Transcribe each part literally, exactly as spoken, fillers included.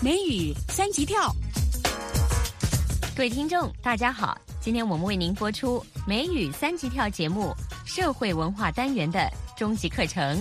美语三级跳。 各位听众大家好，今天我们为您播出美语三级跳节目社会文化单元的终极课程。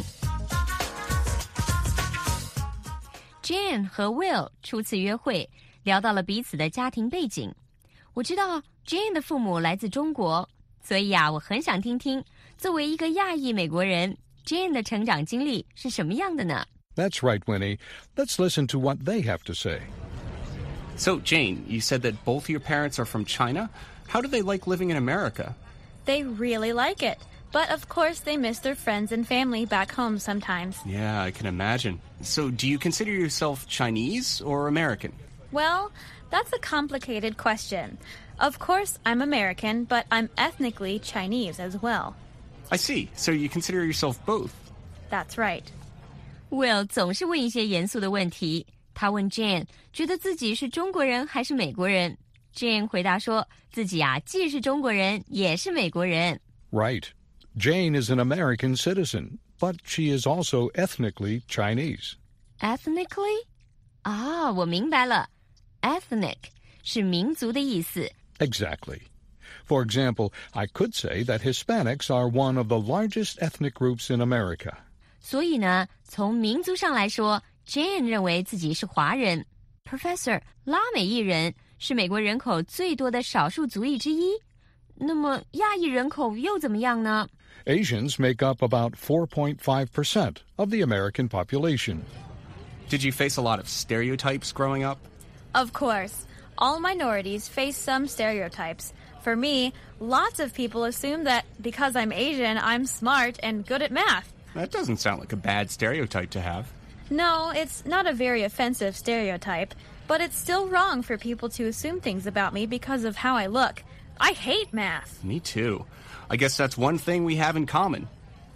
Jane 和 Will 初次约会，聊到了彼此的家庭背景。我知道 Jane 的父母来自中国，所以啊，我很想听听作为一个亚裔美国人 Jane 的成长经历是什么样的呢？ That's right, Winnie. Let's listen to what they have to say. So, Jane, you said that both your parents are from China. How do they like living in America? They really like it. But of course, they miss their friends and family back home sometimes. Yeah, I can imagine. So, do you consider yourself Chinese or American? Well, that's a complicated question. Of course, I'm American, but I'm ethnically Chinese as well. I see. So you consider yourself both? That's right. Will 总是问一些严肃的问题。他问 Jane 觉得自己是中国人还是美国人。 Jane 回答说自己啊既是中国人也是美国人。 Right. Jane is an American citizen, but she is also ethnically Chinese. Ethnically? 啊，我明白了。Ethnic 是民族的意思。 Exactly. For example, I could say that Hispanics are one of the largest ethnic groups in America. 所以呢，从民族上来说 Jane 认为自己是华人。 Professor， 拉美裔人是美国人口最多的少数族裔之一。那么亚裔人口又怎么样呢？ Asians make up about four point five percent of the American population. Did you face a lot of stereotypes growing up? Of course. All minorities face some stereotypes. For me, lots of people assume that because I'm Asian, I'm smart and good at math. That doesn't sound like a bad stereotype to have. No, it's not a very offensive stereotype, but it's still wrong for people to assume things about me because of how I look. I hate math. Me too. I guess that's one thing we have in common.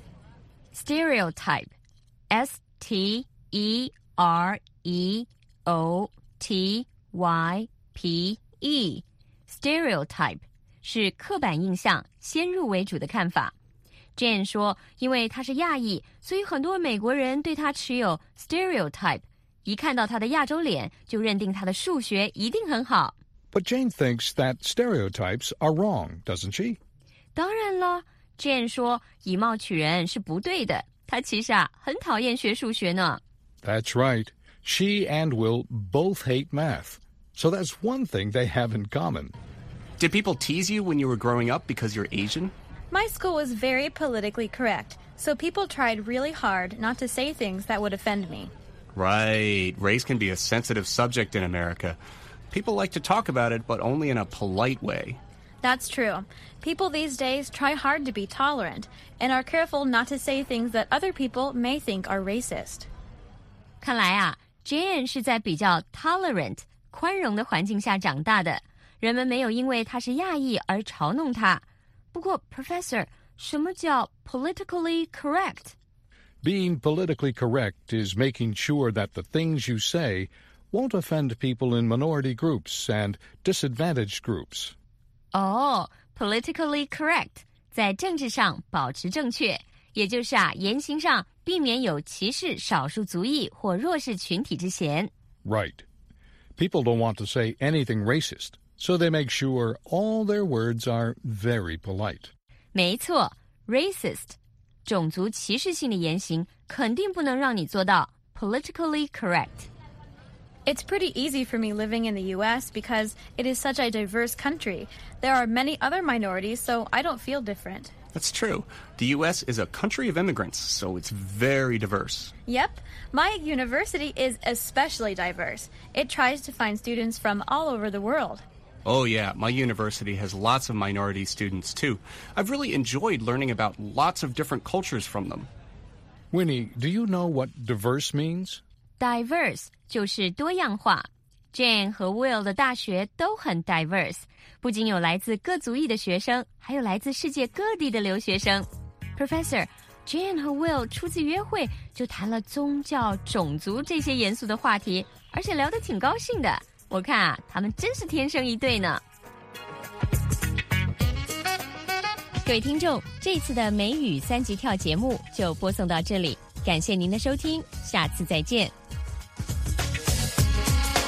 Stereotype. S T E R E O T Y P E. Stereotype 是刻板印象，先入为主的看法。 Jane 说因为她是亚裔，所以很多美国人对她持有 stereotype， 一看到她的亚洲脸就认定她的数学一定很好。 But Jane thinks that stereotypes are wrong, doesn't she? 当然了， Jane 说以貌取人是不对的，她其实啊很讨厌学数学呢。 That's right. She and Will both hate math. So that's one thing they have in common. Did people tease you when you were growing up because you're Asian? My school was very politically correct, so people tried really hard not to say things that would offend me. Right. Race can be a sensitive subject in America. People like to talk about it, but only in a polite way. That's true. People these days try hard to be tolerant and are careful not to say things that other people may think are racist. 看来啊 Jane 是在比较 tolerant 宽容的环境下长大的，人们没有因为她是亚裔而嘲弄她。不过 Professor， 什么叫 politically correct? Being politically correct is making sure that the things you say won't offend people in minority groups and disadvantaged groups. 哦 politically correct 在政治上保持正确，也就是啊言行上避免有歧视少数族裔或弱势群体之嫌。 Right. People don't want to say anything racist, so they make sure all their words are very polite. 没错 racist 种族歧视性的言行肯定不能让你做到 politically correct. It's pretty easy for me living in the U S because it is such a diverse country. There are many other minorities, so I don't feel different. That's true. The U S is a country of immigrants, so it's very diverse. Yep. My university is especially diverse. It tries to find students from all over the world. Oh, yeah. My university has lots of minority students, too. I've really enjoyed learning about lots of different cultures from them. Winnie, do you know what diverse means? Diverse 就是多样化。 Jane 和 Will 的大学都很 diverse， 不仅有来自各族裔的学生，还有来自世界各地的留学生。 Professor， Jane 和 Will 初次约会就谈了宗教、种族这些严肃的话题，而且聊得挺高兴的。我看啊，他们真是天生一对呢。各位听众，这次的美语三级跳节目就播送到这里，感谢您的收听，下次再见。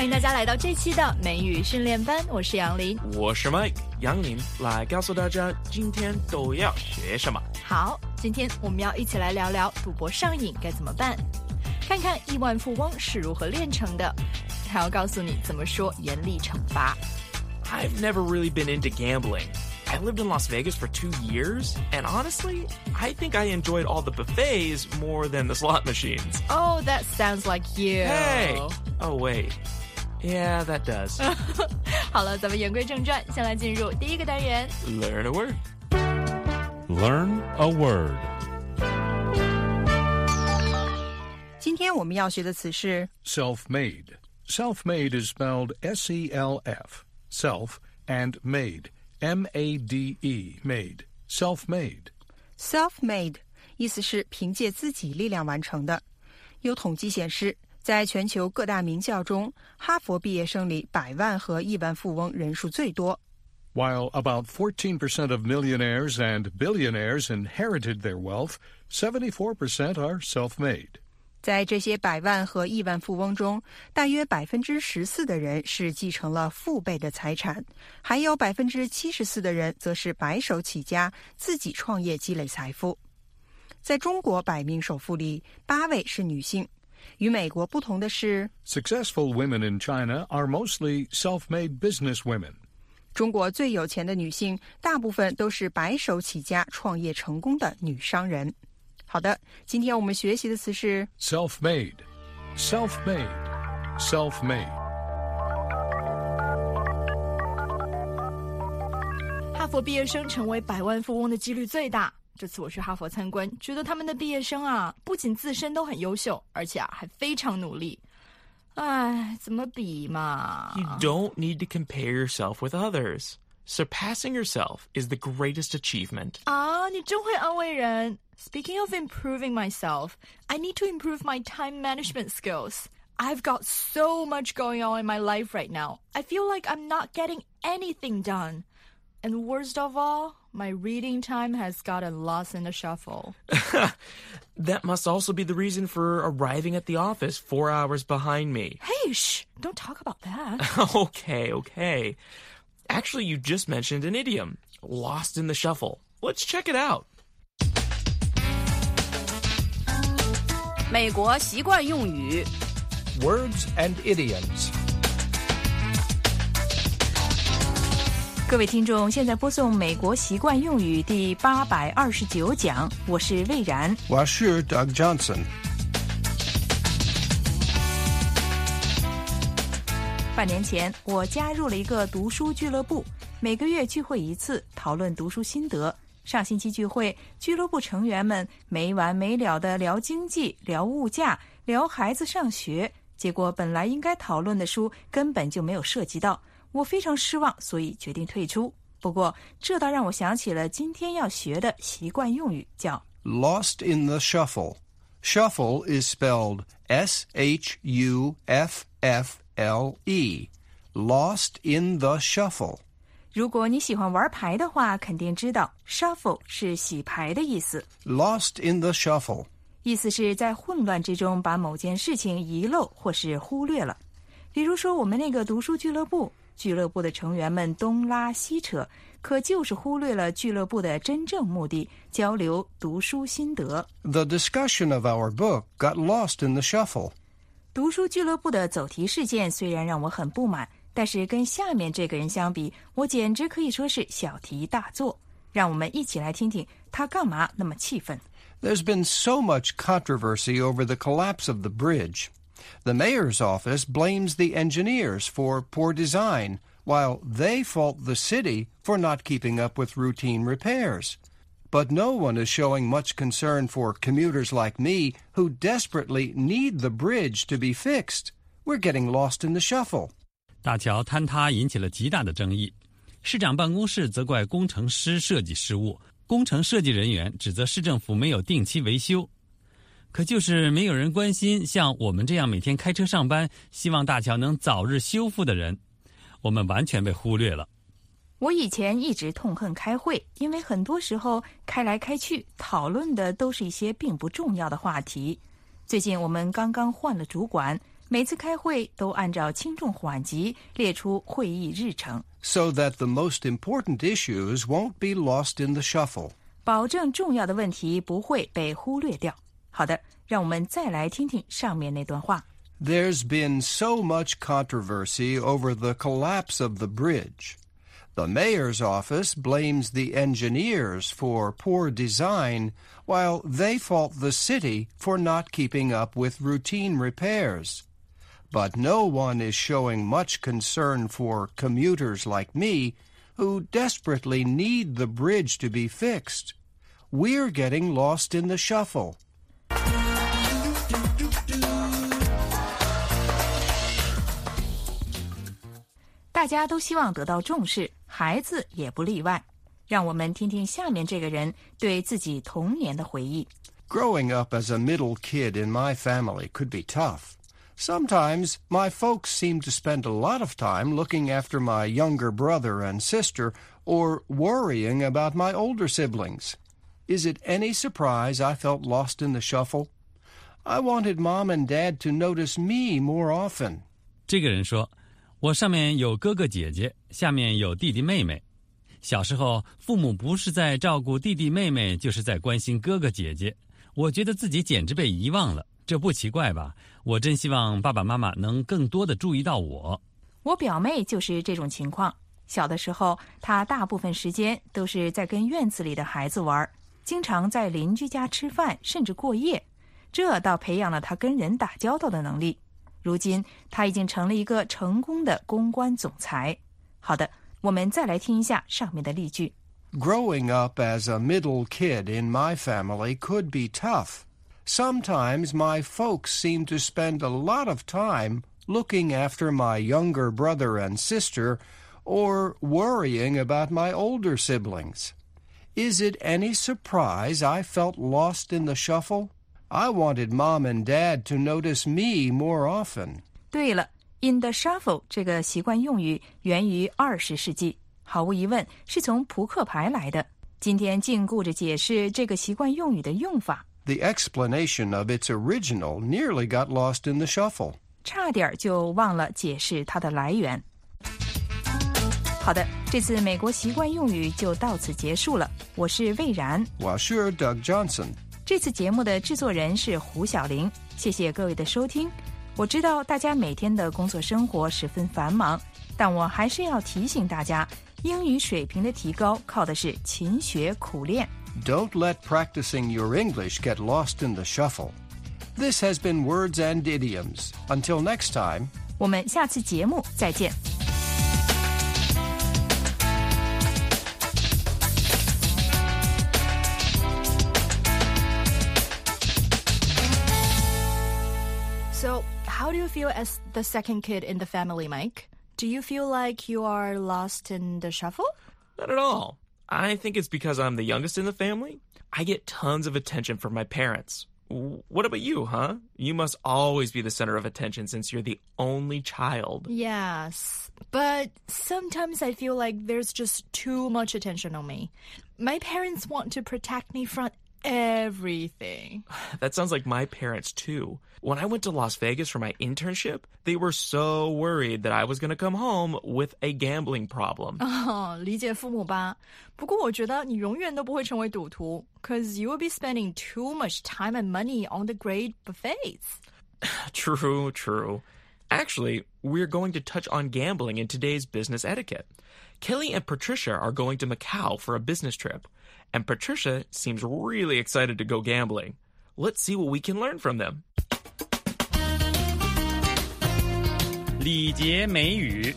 欢迎大家来到这期的美语训练班，我是杨林， 我是 Mike， 杨林来告诉大家今天都要学什么。 好，今天我们要一起来聊聊赌博上瘾该怎么办，看看亿万富翁是如何炼成的，还要告诉你怎么说严厉惩罚。 I've never really been into gambling. I lived in Las Vegas for two years, and honestly, I think I enjoyed all the buffets more than the slot machines. Oh, that sounds like you. Hey! Oh, wait. Yeah, that does. 好了，咱们言归正传，先来进入第一个单元。 Learn a word. Learn a word. 今天我们要学的词是 Self-made. Self-made is spelled S E L F, self, and made, M A D E, made, self-made. self-made， 意思是凭借自己力量完成的。有统计显示，在全球各大名校中，哈佛毕业生里百万和亿万富翁人数最多。 While about fourteen percent of millionaires and billionaires inherited their wealth, seventy-four percent are self-made. 在这些百万和亿万富翁中，大约百分之十四的人是继承了父辈的财产，还有百分之七十四的人则是白手起家，自己创业积累财富。在中国百名首富里，八位是女性。与美国不同的是 Successful women in China are mostly self-made business women. 中国最有钱的女性大部分都是白手起家创业成功的女商人。好的，今天我们学习的词是 Self-made, self-made, self-made. 哈佛毕业生成为百万富翁的几率最大。这次我去哈佛参观，觉得他们的毕业生啊，不仅自身都很优秀，而且啊还非常努力。唉，怎么比嘛？ You don't need to compare yourself with others. Surpassing yourself is the greatest achievement. 啊，你真会安慰人。Speaking of improving myself, I need to improve my time management skills. I've got so much going on in my life right now. I feel like I'm not getting anything done. And worst of all, my reading time has gotten lost in the shuffle. That must also be the reason for arriving at the office four hours behind me. Hey, shh, don't talk about that. Okay, okay. Actually, you just mentioned an idiom, lost in the shuffle. Let's check it out. 美国习惯用语 Words and idioms. 各位听众，现在播送美国习惯用语第八百二十九讲，我是魏然， 我是 Doug Johnson. 半年前，我加入了一个读书俱乐部，每个月聚会一次，讨论读书心得。上星期聚会，俱乐部成员们没完没了地聊经济、聊物价、聊孩子上学，结果本来应该讨论的书根本就没有涉及到，我非常失望，所以决定退出。不过，这倒让我想起了今天要学的习惯用语，叫 Lost in the shuffle. Shuffle is spelled S H U F F L E. Lost in the shuffle. 如果你喜欢玩牌的话，肯定知道 shuffle 是洗牌的意思。 Lost in the shuffle. 意思是在混乱之中把某件事情遗漏或是忽略了。比如说我们那个读书俱乐部，俱乐部的成员们东拉西扯，可就是忽略了俱乐部的真正目的，交流读书心得。 The discussion of our book got lost in the shuffle. 读书俱乐部的走题事件虽然让我很不满，但是跟下面这个人相比，我简直可以说是小题大做。让我们一起来听听他干嘛那么气愤。 There's been so much controversy over the collapse of the bridge. The mayor's office blames the engineers for poor design, while they fault the city for not keeping up with routine repairs. But no one is showing much concern for commuters like me who desperately need the bridge to be fixed. We're getting lost in the shuffle. 大桥坍塌引起了极大的争议，市长办公室责怪工程师设计失误，工程设计人员指责市政府没有定期维修。可就是没有人关心像我们这样每天开车上班，希望大桥能早日修复的人，我们完全被忽略了。 我以前一直痛恨开会，因为很多时候开来开去讨论的都是一些并不重要的话题。最近我们刚刚换了主管， 每次开会都按照轻重缓急列出会议日程， so that the most important issues won't be lost in the shuffle. 保证重要的问题不会被忽略掉。好的，让我们再来听听上面那段话。 There's been so much controversy over the collapse of the bridge. The mayor's office blames the engineers for poor design, while they fault the city for not keeping up with routine repairs. But no one is showing much concern for commuters like me, who desperately need the bridge to be fixed. We're getting lost in the shuffle. 大家都希望得到重视，孩子也不例外。让我们听听下面这个人对自己童年的回忆。 Growing up as a middle kid in my family could be tough. Sometimes my folks seemed to spend a lot of time looking after my younger brother and sister or worrying about my older siblings. Is it any surprise I felt lost in the shuffle? I wanted Mom and Dad to notice me more often. 这个人说，我上面有哥哥姐姐，下面有弟弟妹妹。小时候，父母不是在照顾弟弟妹妹，就是在关心哥哥姐姐。我觉得自己简直被遗忘了，这不奇怪吧？我真希望爸爸妈妈能更多的注意到我。 我表妹就是这种情况。小的时候，她大部分时间都是在跟院子里的孩子玩，经常在邻居家吃饭，甚至过夜。这倒培养了她跟人打交道的能力。如今，她已经成了一个成功的公关总裁。好的，我们再来听一下上面的例句。 Growing up as a middle kid in my family could be tough. Sometimes my folks seem to spend a lot of time looking after my younger brother and sister or worrying about my older siblings. Is it any surprise I felt lost in the shuffle? I wanted Mom and Dad to notice me more often. 对了 ，in the shuffle 这个习惯用语源于二十世纪，毫无疑问是从扑克牌来的。今天禁锢着解释这个习惯用语的用法。 The explanation of its original nearly got lost in the shuffle. 差点就忘了解释它的来源。好的，这次美国习惯用语就到此结束了。我是魏然， 我是 Doug Johnson。 这次节目的制作人是胡小玲，谢谢各位的收听。我知道大家每天的工作生活十分繁忙，但我还是要提醒大家，英语水平的提高靠的是勤学苦练。 Don't let practicing your English get lost in the shuffle. This has been Words and Idioms. Until next time. 我们下次节目再见。 So, how do you feel as the second kid in the family, Mike? Do you feel like you are lost in the shuffle? Not at all. I think it's because I'm the youngest in the family. I get tons of attention from my parents. What about you, huh? You must always be the center of attention since you're the only child. Yes, but sometimes I feel like there's just too much attention on me. My parents want to protect me from everything. That sounds like my parents, too. When I went to Las Vegas for my internship, they were so worried that I was going to come home with a gambling problem. 哦，理解父母吧。不过我觉得你永远都不会成为赌徒 because you will be spending too much time and money on the great buffets. True, true. Actually, we're going to touch on gambling in today's business etiquette. Kelly and Patricia are going to Macau for a business trip, and Patricia seems really excited to go gambling. Let's see what we can learn from them. 礼节美语。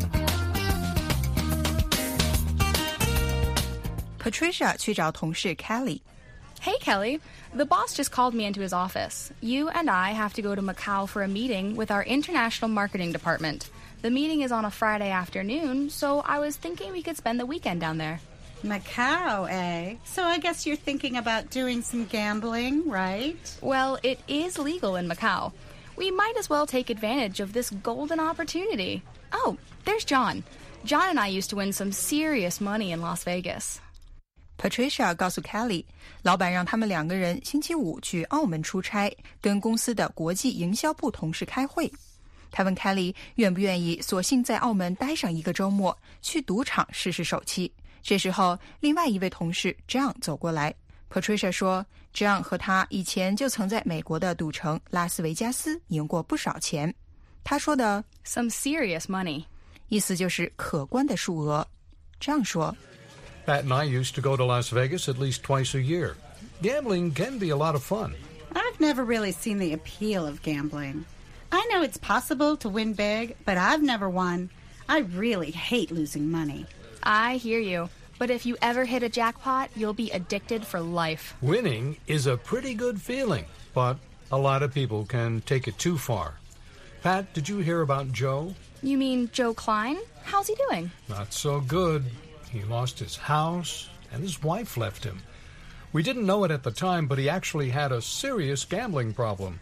Patricia 去找同事 Kelly。 Hey, Kelly. The boss just called me into his office. You and I have to go to Macau for a meeting with our international marketing department. The meeting is on a Friday afternoon, so I was thinking we could spend the weekend down there. Macau, eh? So I guess you're thinking about doing some gambling, right? Well, it is legal in Macau. We might as well take advantage of this golden opportunity. Oh, there's John. John and I used to win some serious money in Las Vegas. Patricia 告诉 Kelly， 老板让他们两个人星期五去澳门出差，跟公司的国际营销部同事开会。他问 Kelly 愿不愿意索性在澳门待上一个周末，去赌场试试手气。这时候，另外一位同事 John 走过来。Patricia 说 John 和他以前就曾在美国的赌城拉斯维加斯赢过不少钱。他说的 Some serious money 意思就是可观的数额。John 说 Pat and I used to go to Las Vegas at least twice a year. Gambling can be a lot of fun. I've never really seen the appeal of gambling. I know it's possible to win big, but I've never won. I really hate losing money. I hear you. But if you ever hit a jackpot, you'll be addicted for life. Winning is a pretty good feeling, but a lot of people can take it too far. Pat, did you hear about Joe? You mean Joe Klein? How's he doing? Not so good. He lost his house, and his wife left him. We didn't know it at the time, but he actually had a serious gambling problem.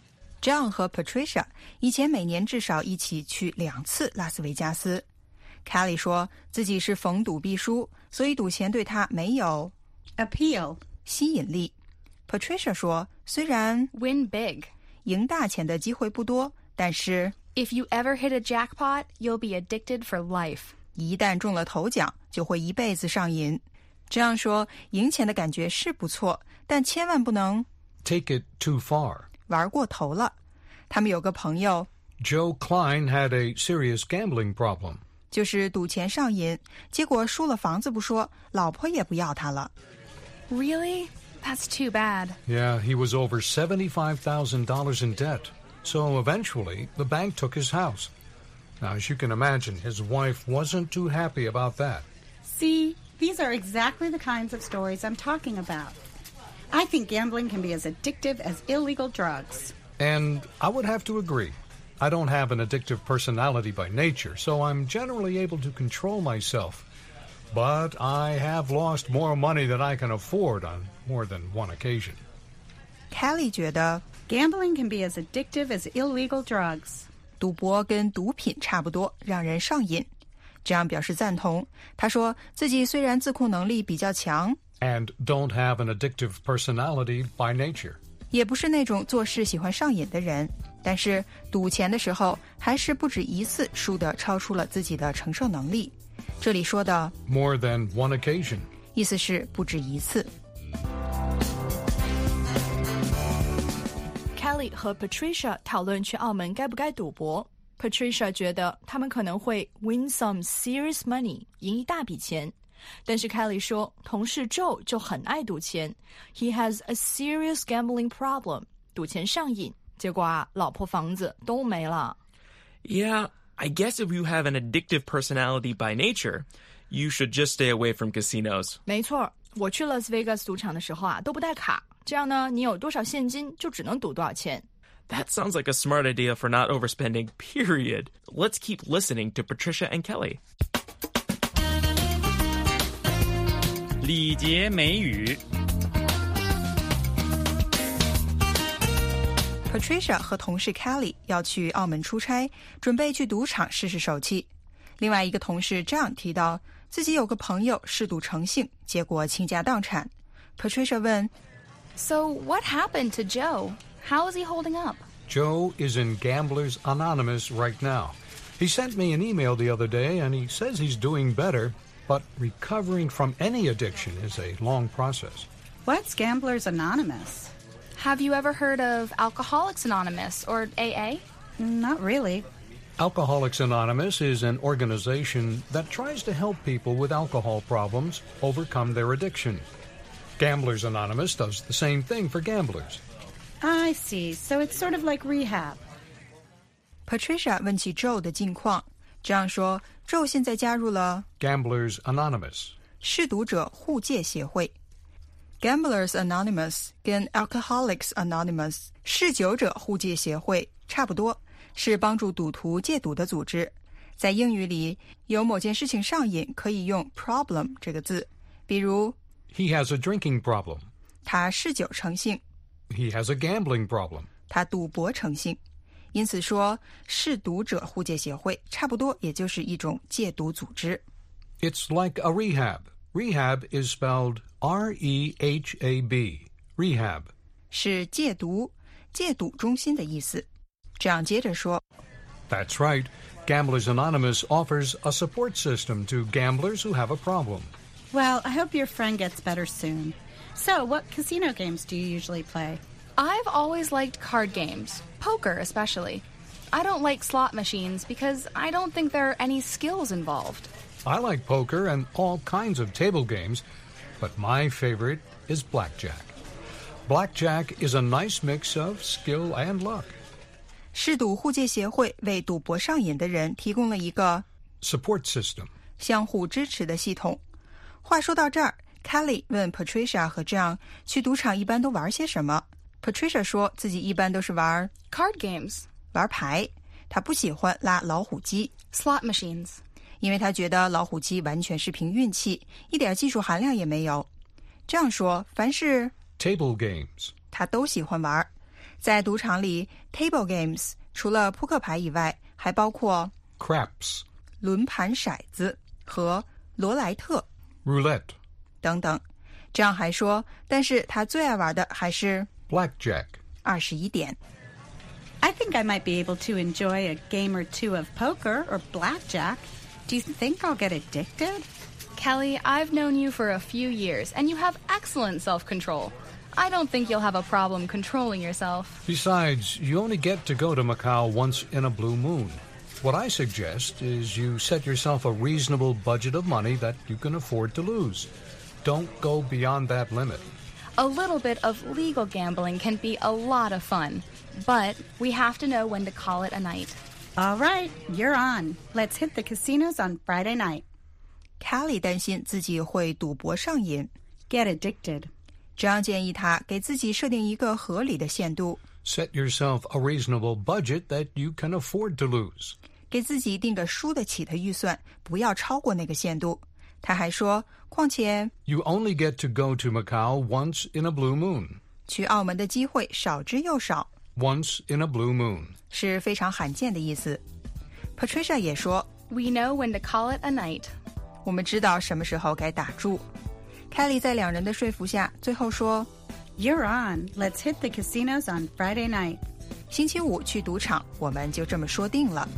John 和 Patricia 以前每年至少一起去两次拉斯维加斯。Kelly 说自己是逢赌必输，所以赌钱对他没有 appeal 吸引力。Patricia 说，虽然 win big 赢大钱的机会不多，但是 if you ever hit a jackpot, you'll be addicted for life. 一旦中了头奖，就会一辈子上瘾。这样说，赢钱的感觉是不错，但千万不能 take it too far. 玩过头了。他们有个朋友 Joe Klein had a serious gambling problem. 就是赌钱上瘾，结果输了房子不说，老婆也不要他了。 Really? That's too bad. Yeah, he was over seventy-five thousand dollars in debt. So eventually, the bank took his house. Now, as you can imagine, his wife wasn't too happy about that. See, these are exactly the kinds of stories I'm talking about. I think gambling can be as addictive as illegal drugs. And I would have to agree.I don't have an addictive personality by nature, so I'm generally able to control myself. But I have lost more money than I can afford on more than one occasion. Kelly 觉得 gambling can be as addictive as illegal drugs. 赌博跟毒品差不多，让人上瘾。这样表示赞同。他说自己虽然自控能力比较强 and don't have an addictive personality by nature. 也不是那种做事喜欢上瘾的人，但是赌钱的时候还是不止一次输得超出了自己的承受能力。这里说的 more than one occasion 意思是不止一次。 Kelly 和 Patricia 讨论去澳门该不该赌博。Patricia 觉得他们可能会 win some serious money， 赢一大笔钱。但是 Kelly 说同事 Joe 就很爱赌钱 He has a serious gambling problem 赌钱上瘾结果啊老婆房子都没了 Yeah, I guess if you have an addictive personality by nature, you should just stay away from casinos. 没错我去 Las Vegas 赌场的时候啊都不带卡这样呢你有多少现金就只能赌多少钱 That sounds like a smart idea for not overspending, period. Let's keep listening to Patricia and Kelly. 礼节美语 Patricia 和同事 Kelly 要去澳门出差，准备去赌场试试手气。另外一个同事 John 提到自己有个朋友嗜赌成性，结果倾家荡产。Patricia 问 So what happened to Joe? How is he holding up? Joe is in Gamblers Anonymous right now. He sent me an email the other day and he says he's doing better.But recovering from any addiction is a long process. What's Gamblers Anonymous? Have you ever heard of Alcoholics Anonymous or A A? Not really. Alcoholics Anonymous is an organization that tries to help people with alcohol problems overcome their addiction. Gamblers Anonymous does the same thing for gamblers. I see. So it's sort of like rehab. Patricia 问起 Joe 的近况，这样说 Joe 现在加入了 Gamblers Anonymous 嗜赌者互戒协会。Gamblers Anonymous 跟 Alcoholics Anonymous 嗜酒者互戒协会差不多，是帮助赌徒戒赌的组织。在英语里，有某件事情上瘾可以用 problem 这个字，比如 He has a drinking problem. 他嗜酒成性。 He has a gambling problem. 他赌博成性。因此说，嗜赌者互戒协会差不多也就是一种戒毒组织。 It's like a rehab, Rehab is spelled R E H A B. Rehab. 是戒毒、戒赌中心的意思。这样接着说 That's right. Gamblers Anonymous offers a support system to gamblers who have a problem. Well, I hope your friend gets better soon. So, what casino games do you usually play? I've always liked card games, poker especially. I don't like slot machines because I don't think there are any skills involved. I like poker and all kinds of table games, but my favorite is blackjack. Blackjack is a nice mix of skill and luck. 嗜赌互戒协会为赌博上瘾的人提供了一个 support system 相互支持的系统。话说到这儿 Kelly 问 Patricia 和 John 去赌场一般都玩些什么。 Patricia 说自己一般都是玩 card games 玩牌，她不喜欢拉老虎机 slot machines 因为她觉得老虎机完全是凭运气，一点技术含量也没有。这样说凡是 table games 她都喜欢玩。在赌场里 table games 除了扑克牌以外还包括 craps 轮盘骰子和罗莱特 roulette 等等。这样还说但是他最爱玩的还是 blackjack 二十一点。 I think I might be able to enjoy a game or two of poker or blackjack. Do you think I'll get addicted? Kelly, I've known you for a few years and you have excellent self-control. I don't think you'll have a problem controlling yourself. Besides, you only get to go to Macau once in a blue moon. What I suggest is you set yourself a reasonable budget of money that you can afford to lose. Don't go beyond that limit. A little bit of legal gambling can be a lot of fun, but we have to know when to call it a night. All right, you're on. Let's hit the casinos on Friday night. Kelly 担心自己会赌博上瘾 Get addicted. 这样建议他给自己设定一个合理的限度 Set yourself a reasonable budget that you can afford to lose. 给自己定个输得起的预算，不要超过那个限度。他还说况且 You only get to go to Macau once in a blue moon. 去澳门的机会少之又少 Once in a blue moon. 是非常罕见的意思。 Patricia 也说 We know when to call it a night. 我们知道什么时候该打住。 Kelly 在两人的说服下最后说 You're on. Let's hit the casinos on Friday night. 星期五去赌场，我们就这么说定了。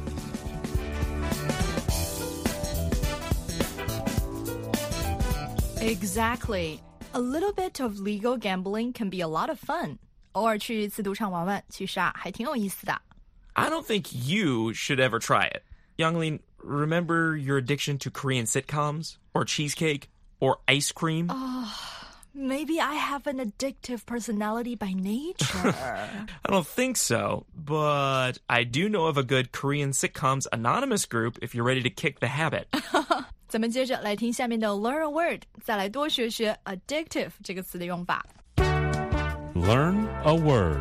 Exactly. A little bit of legal gambling can be a lot of fun. 偶尔去一次赌场玩玩，其实啊还挺有意思的。 I don't think you should ever try it. Youngling, remember your addiction to Korean sitcoms? Or cheesecake? Or ice cream? Oh, maybe I have an addictive personality by nature. I don't think so, but I do know of a good Korean sitcoms anonymous group if you're ready to kick the habit. 咱们接着来听下面的 Learn a word， 再来多学学 addictive 这个词的用法。 Learn a word.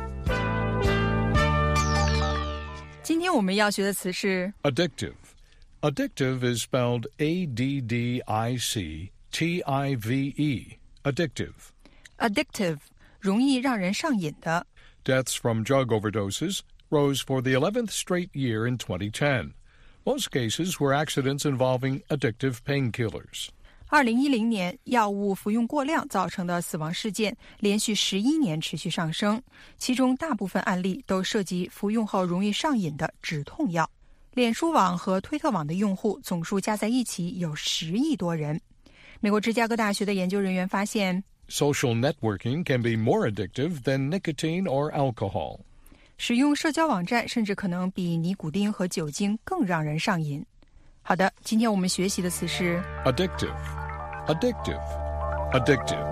今天我们要学的词是 Addictive. Addictive is spelled A D D I C T I V E. Addictive. addictive 容易让人上瘾的。 Deaths from drug overdoses rose for the eleventh straight year in twenty ten. Most cases were accidents involving addictive painkillers. 二零一零年，药物服用过量造成的死亡事件连续十一年持续上升，其中大部分案例都涉及服用后容易上瘾的止痛药。脸书网和推特网的用户总数加在一起有十亿多人。美国芝加哥大学的研究人员发现 Social networking can be more addictive than nicotine or alcohol. 使用社交网站甚至可能比尼古丁和酒精更让人上瘾。好的，今天我们学习的词是 Addictive. Addictive. Addictive.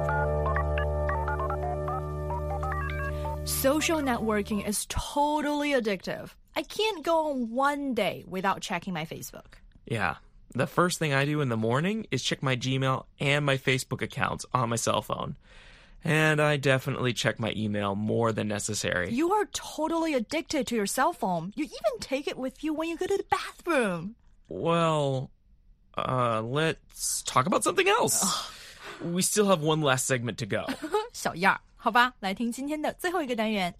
Social networking is totally addictive. I can't go on one day without checking my Facebook. Yeah. The first thing I do in the morning is check my Gmail and my Facebook accounts on my cell phone. And I definitely check my email more than necessary. You are totally addicted to your cell phone. You even take it with you when you go to the bathroom. Well, uh, let's talk about something else. We still have one last segment to go. 小样儿，好吧，来听今天的最后一个单元。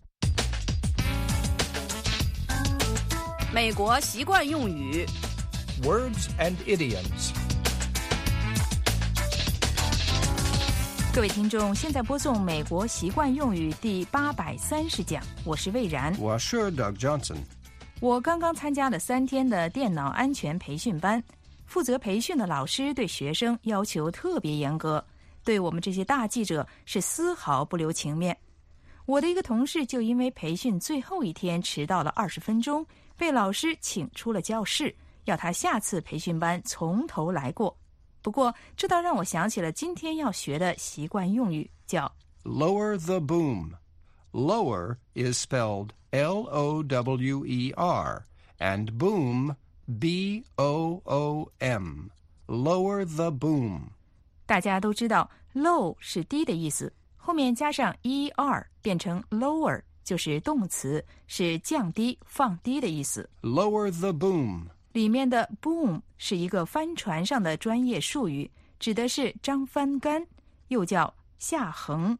美国习惯用语 Words and idioms. 各位听众，现在播送美国习惯用语第八百三十讲，我是魏然， 我是 Doug Johnson。 我刚刚参加了三天的电脑安全培训班，负责培训的老师对学生要求特别严格，对我们这些大记者是丝毫不留情面。我的一个同事就因为培训最后一天迟到了二十分钟，被老师请出了教室，要他下次培训班从头来过。不过这倒让我想起了今天要学的习惯用语，叫 lower the boom. Lower is spelled L O W E R and boom B O O M. Lower the boom. 大家都知道 low 是低的意思，后面加上 er 变成 lower 就是动词，是降低放低的意思。 Lower the boom. 里面的 boom 是一个帆船上的专业术语，指的是张帆杆，又叫下横。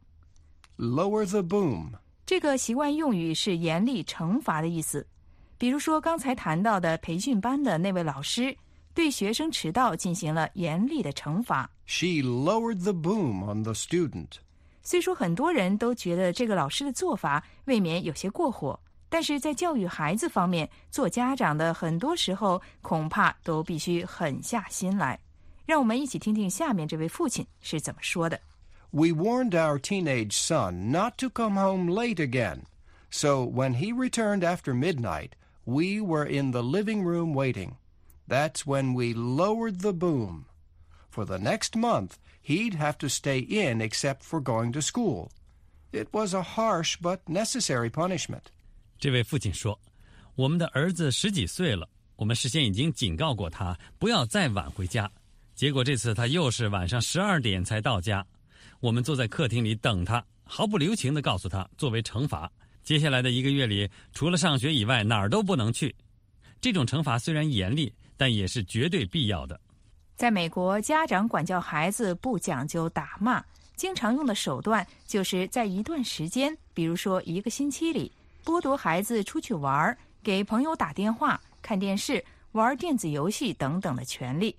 Lower the boom. 这个习惯用语是严厉惩罚的意思。比如说刚才谈到的培训班的那位老师，对学生迟到进行了严厉的惩罚。 She lowered the boom on the student. 虽说很多人都觉得这个老师的做法未免有些过火，但是在教育孩子方面，做家长的很多时候恐怕都必须狠下心来。让我们一起听听下面这位父亲是怎么说的。 We warned our teenage son not to come home late again. So when he returned after midnight, we were in the living room waiting. That's when we lowered the boom. For the next month, he'd have to stay in except for going to school. It was a harsh but necessary punishment. 这位父亲说，我们的儿子十几岁了，我们事先已经警告过他不要再晚回家，结果这次他又是晚上十二点才到家。我们坐在客厅里等他，毫不留情地告诉他，作为惩罚，接下来的一个月里除了上学以外哪儿都不能去。这种惩罚虽然严厉，但也是绝对必要的。 在美国，家长管教孩子不讲究打骂，经常用的手段就是在一段时间，比如说一个星期里，剥夺孩子出去玩、给朋友打电话、看电视、玩电子游戏等等的权利。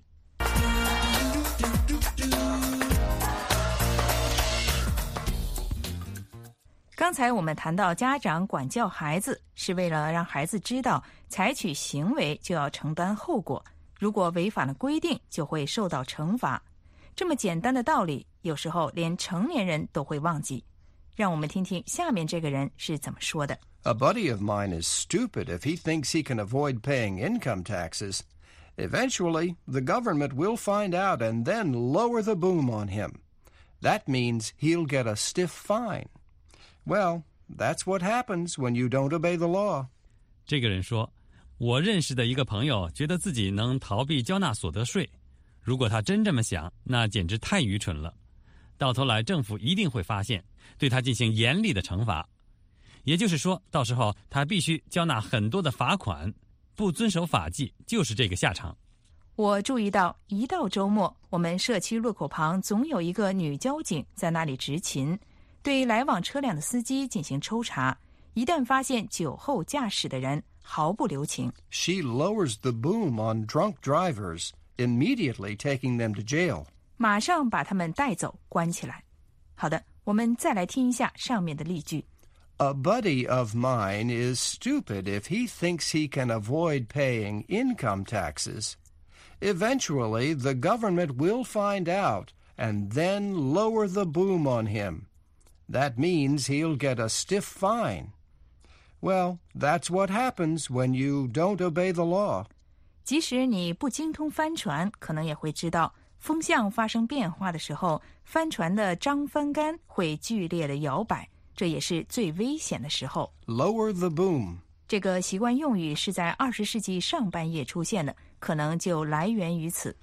刚才我们谈到家长管教孩子是为了让孩子知道采取行为就要承担后果，如果违反了规定就会受到惩罚。这么简单的道理，有时候连成年人都会忘记。让我们听听下面这个人是怎么说的。 A buddy of mine is stupid if he thinks he can avoid paying income taxes. Eventually, the government will find out and then lower the boom on him. That means he'll get a stiff fine. Well, that's what happens when you don't obey the law. 这个人说，我认识的一个朋友觉得自己能逃避交纳所得税，如果他真这么想，那简直太愚蠢了。到头来政府一定会发现，对他进行严厉的惩罚。也就是说，到时候他必须交纳很多的罚款，不遵守法纪就是这个下场。 我注意到，一到周末，我们社区路口旁总有一个女交警在那里执勤，对来往车辆的司机进行抽查，一旦发现酒后驾驶的人，毫不留情。 She lowers the boom on drunk drivers, immediately taking them to jail. 马上把他们带走，关起来。好的，我们再来听一下上面的例句。 A buddy of mine is stupid if he thinks he can avoid paying income taxes. Eventually, the government will find out and then lower the boom on him. That means he'll get a stiff fine. Well, that's what happens when you don't obey the law. 即使你不精通帆船，可能也会知道，风向发生变化的时候，帆船的张帆杆会剧烈的摇摆，这也是最危险的时候。 Lower the boom. 这个习惯用语是在二十世纪上半叶出现的，可能就来源于此。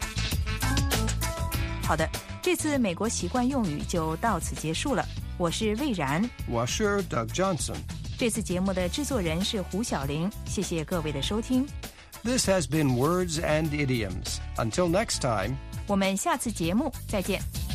好的，这次美国习惯用语就到此结束了。我是魏然， 我是 Doug Johnson。 这次节目的制作人是胡小玲，谢谢各位的收听。 This has been Words and Idioms. Until next time. 我们下次节目再见。